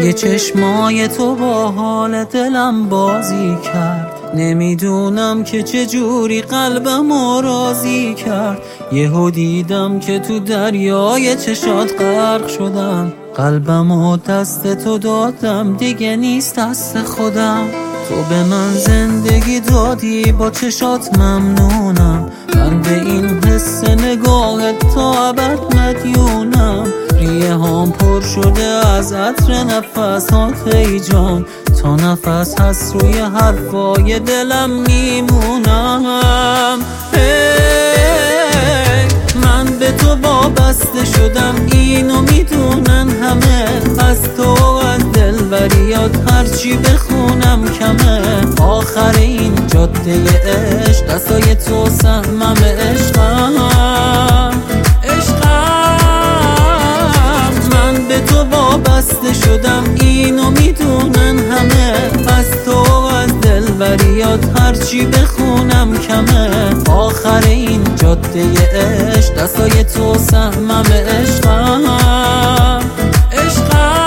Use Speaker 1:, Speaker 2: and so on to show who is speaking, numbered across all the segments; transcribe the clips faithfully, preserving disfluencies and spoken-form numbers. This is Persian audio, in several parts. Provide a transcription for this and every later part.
Speaker 1: توی چشمای تو با حال دلم بازی کرد. نمیدونم که چجوری قلبم راضی کرد. یهو دیدم که تو دریای چشات غرق شدم. قلبم و دست تو دادم، دیگه نیست دست خودم. تو به من زندگی دادی، با چشات ممنونم. من به این حس نگاهت تا ابد مدیونم. ریه هام پر شده از عطر نفسات ای جان. تا نفس هست روی حرفای دلم میمونم. من به تو وابسته شدم، اینو میدونن همه. از تو از دلبریات هرچی بخونم کمه. آخر این جاده عشق دستای تو سهمم. عشقم عشقم من به تو وابسته شدم، اینو میدونن همه. از تو از دلبریات هرچی بخونم کمه. آخر این جاده عشق دستای تو سهمم. عشقم عشقم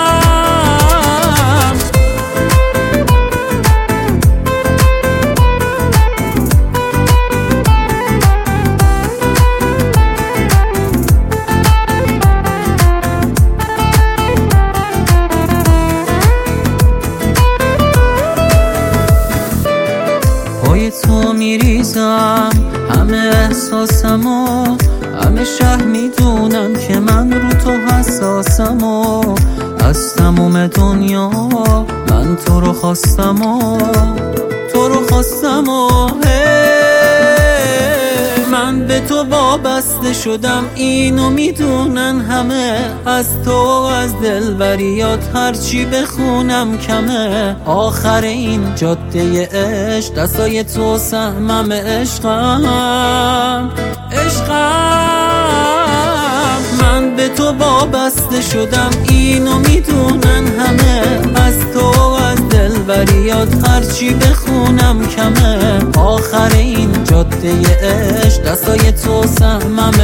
Speaker 1: پای تو میریزم همه احساسمو. همه شهر میدونن که من رو تو حساسم و از تموم دنیا من تو رو خواستم و تو رو خواستم و من به تو وابسته شدم، اینو میدونن همه. از تو از دلبریات هرچی بخونم کمه. آخر این جاده عشق دستای تو سهمم. عشقم عشقم من به تو وابسته شدم، اینو میدونن همه. از تو از دلبریات هرچی بخونم کمه. آخر این جاده عشق دستای تو سهمم.